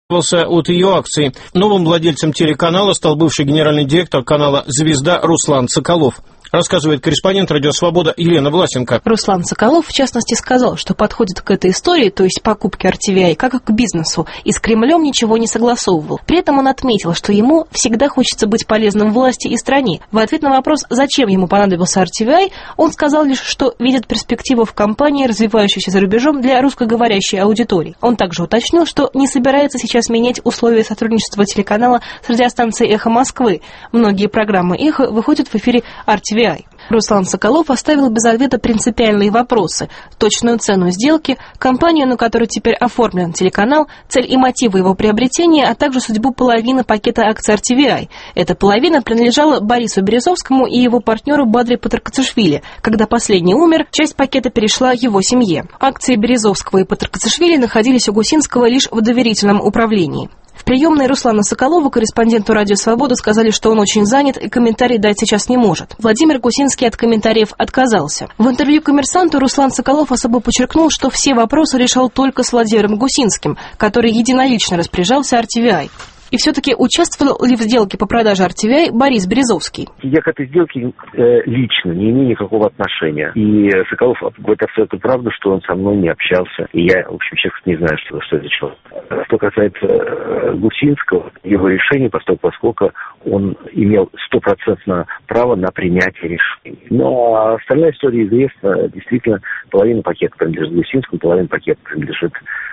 от ее акций. Новым владельцем телеканала стал бывший генеральный директор канала «Звезда» Руслан Соколов. Рассказывает корреспондент «Радио Свобода» Елена Власенко. Руслан Соколов, в частности, сказал, что подходит к этой истории, то есть покупке RTVI, как к бизнесу, и с Кремлем ничего не согласовывал. При этом он отметил, что ему всегда хочется быть полезным власти и стране. В ответ на вопрос, зачем ему понадобился RTVI, он сказал лишь, что видит перспективу в компании, развивающейся за рубежом для русскоговорящей аудитории. Он также уточнил, что не собирается сейчас менять условия сотрудничества телеканала с радиостанцией «Эхо Москвы». Многие программы «Эхо» выходят в эфире RTVI. Руслан Соколов оставил без ответа принципиальные вопросы: точную цену сделки, компанию, на которой теперь оформлен телеканал, цель и мотивы его приобретения, а также судьбу половины пакета акций RTVI. Эта половина принадлежала Борису Березовскому и его партнеру Бадре Патыркачишвили. Когда последний умер, часть пакета перешла его семье. Акции Березовского и Патыркачишвили находились у Гусинского лишь в доверительном управлении. В приемной Руслана Соколова корреспонденту «Радио Свобода» сказали, что он очень занят и комментарий дать сейчас не может. Владимир Гусинский от комментариев отказался. В интервью «Коммерсанту» Руслан Соколов особо подчеркнул, что все вопросы решал только с Владимиром Гусинским, который единолично распоряжался RTVI. И все-таки участвовал ли в сделке по продаже RTVI Борис Березовский? Я к этой сделке лично не имею никакого отношения. И Соколов говорит абсолютно правду, что он со мной не общался. И я, в общем, честно не знаю, что это человек. Что касается Гусинского, его решения, поскольку он имел стопроцентное право на принятие решений. Но остальная история известна. Действительно, половина пакета принадлежит Гусинскому, половина пакета принадлежит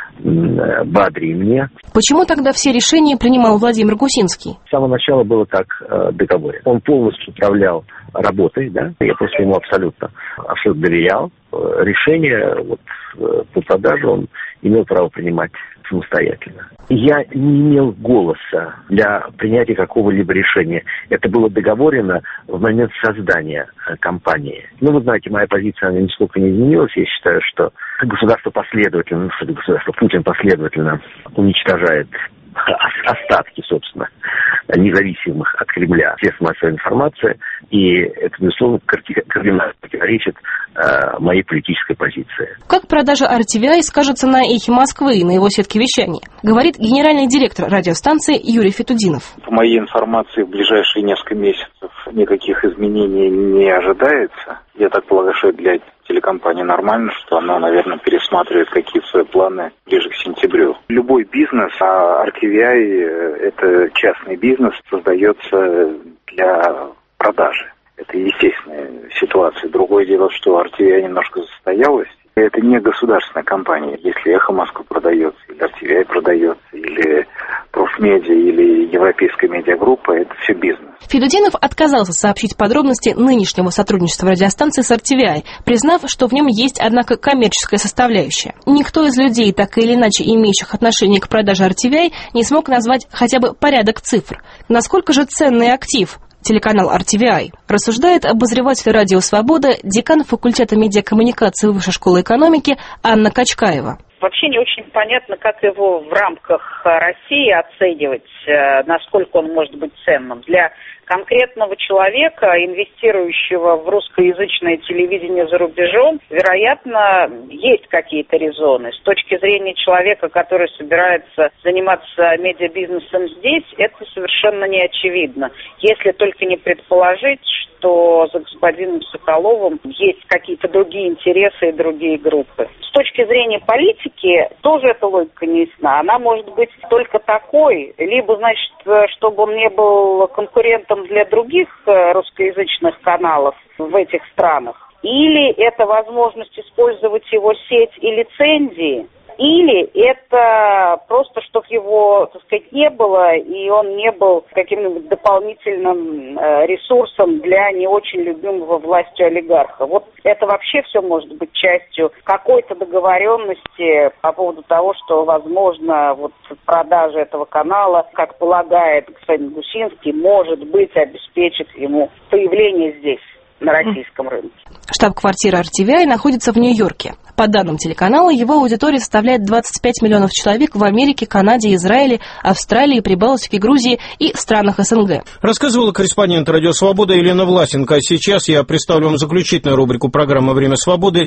Бадре и мне. Почему тогда все решения принимал Владимир Гусинский? С самого начала было так в договоре. Он полностью управлял работой, да? Я просто ему абсолютно доверял. Решение по продаже он имел право принимать самостоятельно. Я не имел голоса для принятия какого-либо решения. Это было договорено в момент создания компании. Вы знаете, моя позиция, она нисколько не изменилась. Я считаю, что государство последовательно, Путин последовательно уничтожает остатки, собственно, независимых от Кремля средств массовой информации, и это, безусловно, кардинально противоречит моей политической позиции. Как продажа RTVI скажется на «Эхе Москвы» и на его сетке вещания, говорит генеральный директор радиостанции Юрий Фетудинов. По моей информации, в ближайшие несколько месяцев никаких изменений не ожидается. Я так полагаю, что для телекомпании нормально, что она, наверное, пересматривает какие-то свои планы ближе к сентябрю. Любой бизнес, а RTVI – это частный бизнес, создается для продажи. Это естественная ситуация. Другое дело, что RTVI немножко застоялась. Это не государственная компания. Если «Эхо Москвы» продается, или RTVI продается, или Профмедиа, или Европейская медиагруппа, это все бизнес. Федудинов отказался сообщить подробности нынешнего сотрудничества радиостанции с RTVI, признав, что в нем есть, однако, коммерческая составляющая. Никто из людей, так или иначе имеющих отношение к продаже RTVI, не смог назвать хотя бы порядок цифр. Насколько же ценный актив телеканал RTVI, рассуждает обозреватель «Радио Свобода», декан факультета медиакоммуникации Высшей школы экономики Анна Качкаева. Вообще не очень понятно, как его в рамках России оценивать, насколько он может быть ценным. Для конкретного человека, инвестирующего в русскоязычное телевидение за рубежом, вероятно, есть какие-то резоны. С точки зрения человека, который собирается заниматься медиабизнесом здесь, это совершенно не очевидно. Если только не предположить, что за господином Соколовым есть какие-то другие интересы и другие группы. С точки зрения политики тоже эта логика не ясна. Она может быть только такой, либо, значит, чтобы он не был конкурентом для других русскоязычных каналов в этих странах, или это возможность использовать его сеть и лицензии, или это просто, чтобы его, так сказать, не было, и он не был каким-нибудь дополнительным ресурсом для не очень любимого властью олигарха. Вот это вообще все может быть частью какой-то договоренности по поводу того, что, возможно, продажа этого канала, как полагает господин Гусинский, может быть, обеспечит ему появление здесь, на российском рынке. Штаб-квартира RTVI находится в Нью-Йорке. По данным телеканала, его аудитория составляет 25 миллионов человек в Америке, Канаде, Израиле, Австралии, Прибалтике, Грузии и странах СНГ. Рассказывала корреспондент «Радио Свобода» Елена Власенко. Сейчас я представлю вам заключительную рубрику программы «Время свободы».